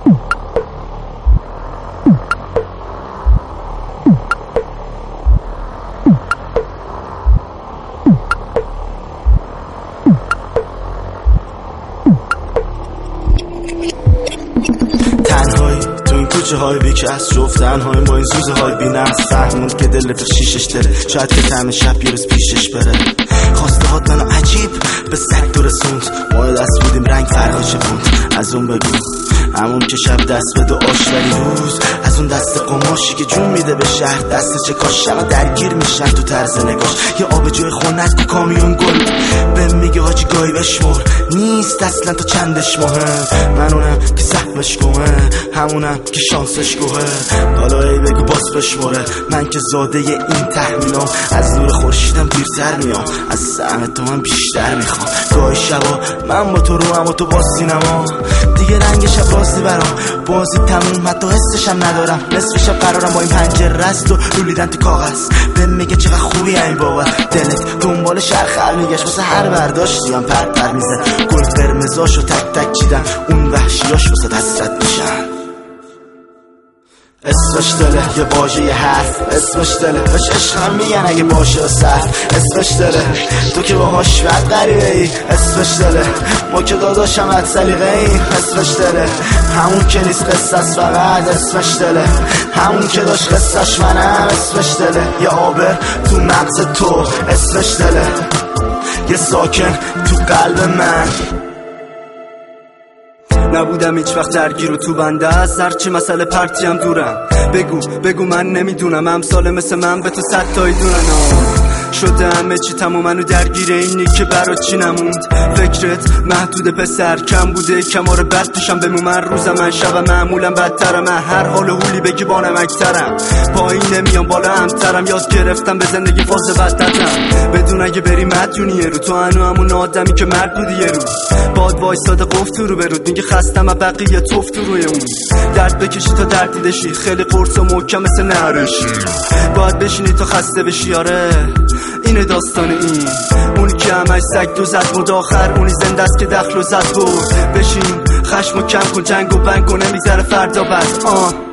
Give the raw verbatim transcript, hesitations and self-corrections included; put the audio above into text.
تنهایی تو این کوچه های بیکس، جفت تنهایی با این سوزه های بی نفس. فهموند که دل به شیشش داره، شاید که تن شب یه روز پیشش بره. خواسته هات منو عجیب به سگ تو رسوند، ما دست بودیم رنگ فرهاش بود. از اون بگو همون که شب دست به دعاش، ولی روز از اون دست قماشی که جون میده به شهر. دست چه کاش شما درگیر میشن تو طرز نگاش. یه آب جوی خونت تو کامیون گل به میگه حاجی گاهی بشمر، نیست اصلا تا چندش مهم. من اونم که سهمش گوه، همونم که شانسش گوه. حالا ای بگو باز بشمره، من که زاده این تحمیلم. از نور خورشیدم دیرتر میام، از سهم تو من بیشتر میخوام. گاهی شبا من با تو رو هم و تو با سینما، دیگه رنگ شب بازی برام بازی تموم، حتی حسشم ندارم. نصف شب قرارم با این پنجره رست و رولیدن تو کاغذ. بهم میگه چقدر خوبی این بابا، دلت دنبال شرخر میگشت، واسه هر برداشتی هم پر پر میزد. گل قرمزاشو تک تک چیدم، اون وحشیاش واسه حسرت میشن. اسمش دله یه باشه یه حرف، اسمش دله بهش عشقم میگن اگه باشه و صرف. اسمش دله تو که باهاش وقت غریبه ای. اسمش دله ما که داداشم از سلیقه ای. اسمش دله همون که نیست قصص فقط. اسمش دله همون که داشت قصصش منم. اسمش دله یه آبر تو مغز تو. اسمش دله یه ساکن تو قلب من. نبودم هیچ وقت درگیر و تو بنده از هرچی مسئله پرتیم دورم. بگو بگو من نمیدونم، امثال مثل من به تو صد تایی دونن. شده همه چی تمام منو درگیر اینی که برات چی نموند. فکرت محدود پسر، کم بوده کمار بد پیشم بمون. من روزم من شبم معمولم بدترم، من هر حال و حولی بگی بانم اکترم. پایین نمیام بالا همترم، یاد گرفتم به زندگی فاز بدترم. بدون اگه بری مدیونی رو تو هنو همون آدمی که مرد بودی یه روز. باد وایساده قفت تو رو برود، میگه خستم از بقیه توف تو روی اون. درد بکشی تا درد دیدشی، خیلی قرص و محکم مثل نرشی. باید بشینی تا خسته بشی، آره اینه داستان این. اون که همش سگ دو زد مد آخر، اونی زنده است که دخل و زد بود. بشین خشم و کم کن، جنگ و بنگ و نمیذاره فردا بد. آه